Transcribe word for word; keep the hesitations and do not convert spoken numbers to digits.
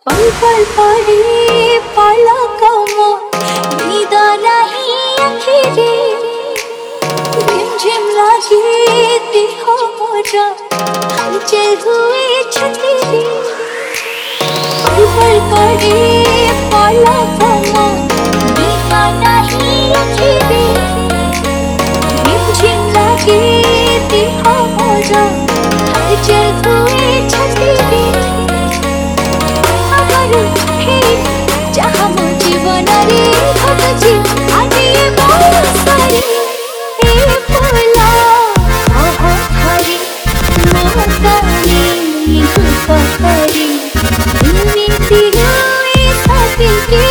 पल पल पड़े पलकमा नींद नहीं आखिरे झिमझिम लागे देह मोरा हलचल हुए छतेरे पल पल पड़े पलकमा नींद नहीं आखिरे झिमझिम लागे देह मोरा हलचल हुए छतेरे जहाँ मो जीवन रे घटुची आगे बहुत सारी ए फूला ओह हरी मोतानी धूप हरी इन्हीं दिलों साथी के